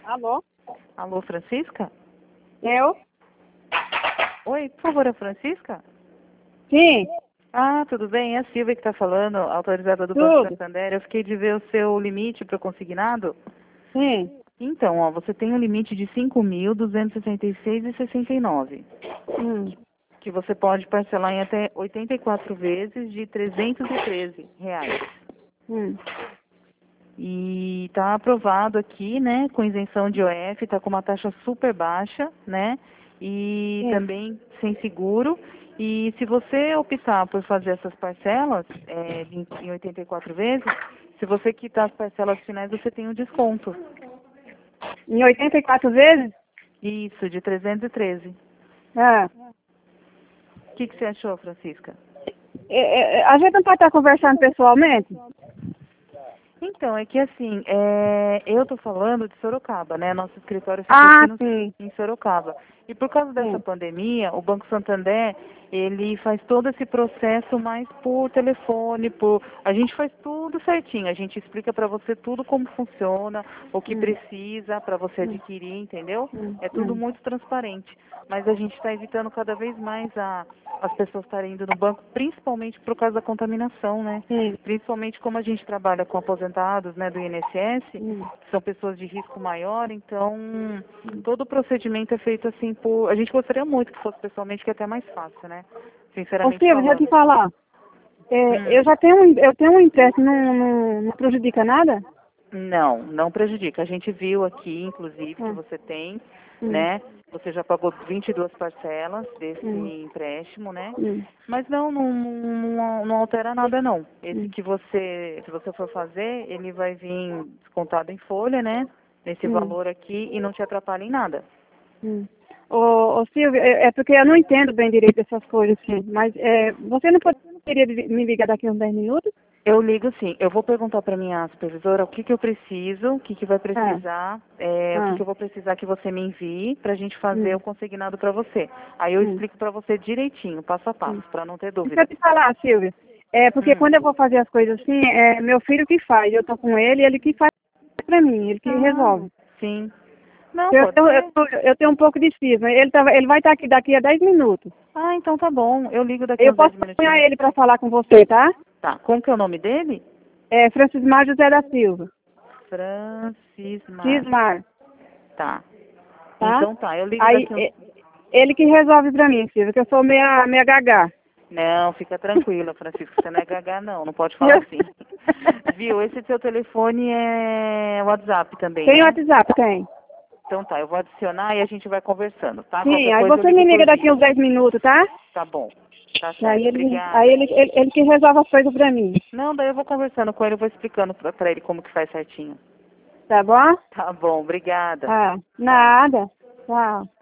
Alô? Alô, Francisca? Eu? Oi, por favor, é a Francisca? Sim, Ah, tudo bem? É a Silvia que está falando, autorizada do Banco tudo. Santander. Eu fiquei de ver o seu limite para o consignado. Sim. Então, ó, você tem um limite de 5.266,69, Hum. que você pode parcelar em até 84 vezes de R$ 313. Hum. E está aprovado aqui, né, com isenção de IOF, está com uma taxa super baixa, né, e Sim. também sem seguro. E se você optar por fazer essas parcelas em 84 vezes, se você quitar as parcelas finais, você tem um desconto. Em 84 vezes? Isso, de 313. Ah. O que você achou, Francisca? A gente não pode estar conversando pessoalmente? Então, é que assim, eu estou falando de Sorocaba, né? Nosso escritório fica aqui Ah, sim. em Sorocaba. E por causa dessa Sim. pandemia, o Banco Santander, ele faz todo esse processo mais por telefone, a gente faz tudo certinho, a gente explica para você tudo como funciona, o que Hum. precisa para você Hum. adquirir, entendeu? Hum. É tudo Hum. muito transparente. Mas a gente está evitando cada vez mais as pessoas estarem indo no banco, principalmente por causa da contaminação, né? Sim. Principalmente como a gente trabalha com aposentados, né, do INSS, Hum. que são pessoas de risco maior, então Hum. todo o procedimento é feito assim por... A gente gostaria muito que fosse pessoalmente, que é até mais fácil, né? Ô, Sinceramente Silvia, deixa eu te falando. falar. Hum. Eu tenho um empréstimo, não prejudica nada? Não, não prejudica. A gente viu aqui, inclusive, que Hum. você tem, Hum. né? Você já pagou 22 parcelas desse Hum. empréstimo, né? Hum. Mas não altera nada, não. Esse Hum. que você, se você for fazer, ele vai vir descontado em folha, né? Nesse Hum. valor aqui e não te atrapalha em nada. Hum. Ô, Silvia, é porque eu não entendo bem direito essas coisas, assim, mas você não poderia me ligar daqui uns 10 minutos? Eu ligo sim. Eu vou perguntar para minha supervisora o que eu preciso, o que vai Ah, precisar, o ah, que eu vou precisar que você me envie para a gente fazer hum, o consignado para você. Aí eu hum, explico para você direitinho, passo a passo, hum. para não ter Deixa eu dúvida. te falar, Silvia, porque Hum. quando eu vou fazer as coisas assim, é meu filho que faz, eu tô com ele que faz pra mim, ele que Ah, resolve. sim. Não, Eu, pode eu, ser. eu tenho um pouco de cisma, ele vai estar aqui daqui a 10 minutos. Ah, então tá bom. Eu ligo daqui Eu uns 10 posso apanhar minutinhos. ele para falar com você, tá? Tá. Como que é o nome dele? É Francismar José da Silva. Francismar. Cismar, Tá. tá? Então tá. Eu ligo Aí, daqui uns... ele que resolve pra mim, Silvia, que eu sou meia gaga. Não, fica tranquila, Francisco. Você não é gaga, não. Não pode falar assim. Viu? Esse seu telefone é WhatsApp também, Tem né? WhatsApp? Tem. Então tá, eu vou adicionar e a gente vai conversando, tá? Sim, Qualquer aí coisa eu você ligo me liga por daqui uns vídeo. 10 minutos, tá? Tá bom. Tá Aí certo. aí Obrigada. ele que resolve as coisas pra mim. Não, daí eu vou conversando com ele, eu vou explicando pra ele como que faz certinho. Tá bom? Tá bom, obrigada. Ah, Tchau. nada. Tchau.